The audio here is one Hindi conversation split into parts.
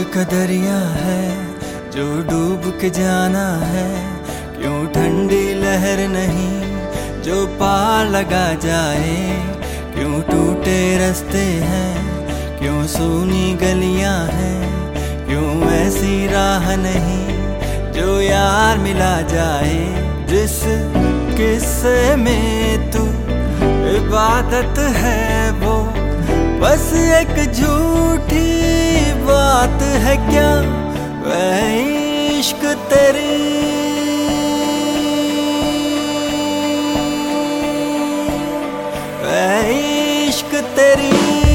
का दरिया है जो डूब के जाना है, क्यों ठंडी लहर नहीं जो पार लगा जाए, क्यों टूटे रास्ते हैं, क्यों सूनी गलियां हैं, क्यों ऐसी राह नहीं जो यार मिला जाए। जिस किस्से में तू इबादत है वो बस एक झूठी बात है क्या, वह इश्क तेरी वह इश्क तेरी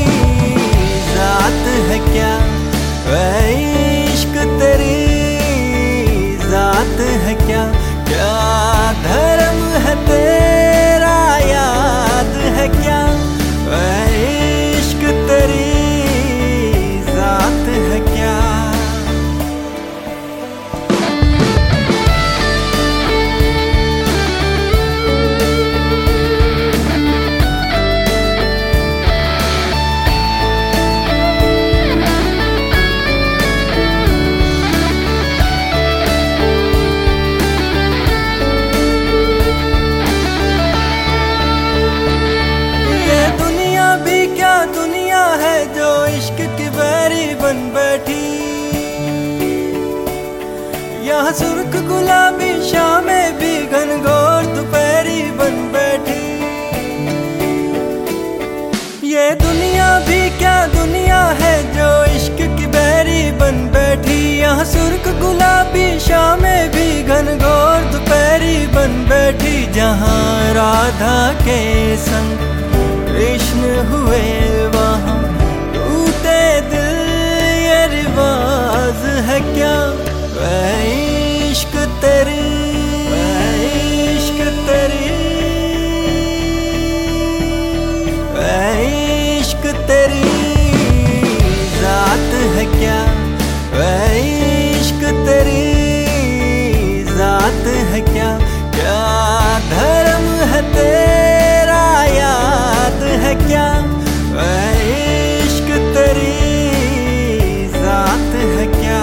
जात है क्या, वह इश्क तेरी जात है क्या, क्या धर्म है तेरा याद है क्या, वह इश्क तेरी जात है क्या। बन बैठी यहाँ सुर्ख गुलाबी शामें भी घनघोर दोपहरी बन बैठी। ये दुनिया भी क्या दुनिया है जो इश्क की बहरी बन बैठी, यहाँ सुर्ख गुलाबी शामें भी घनघोर दोपहरी बन बैठी। जहाँ राधा के संग कृष्ण हुए वहाँ टूटे दिल रिवाज है क्या, वह इश्क तेरी वह इश्क तेरी वह इश्क तेरी जात है क्या, वह इश्क तेरी जात है क्या, क्या धर्म है तेरा याद है क्या, वह इश्क तेरी जात है क्या।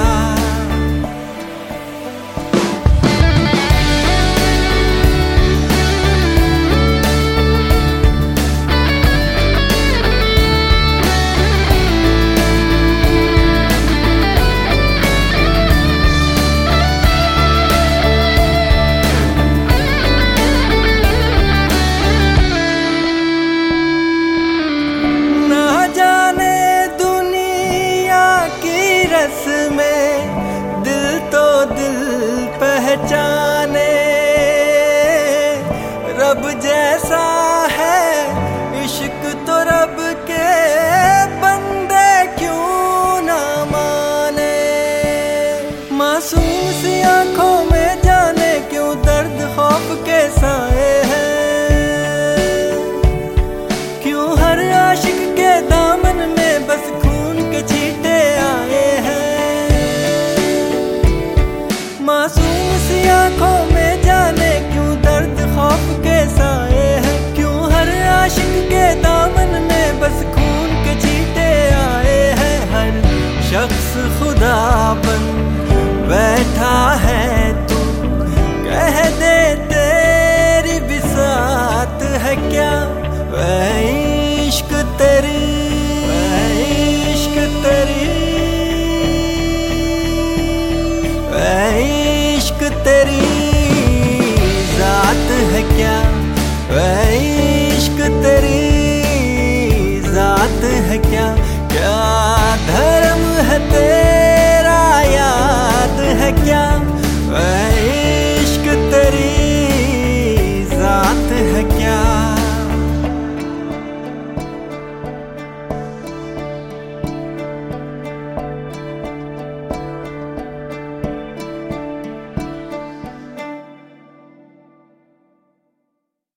में दिल तो दिल पहचाने, रब जैसा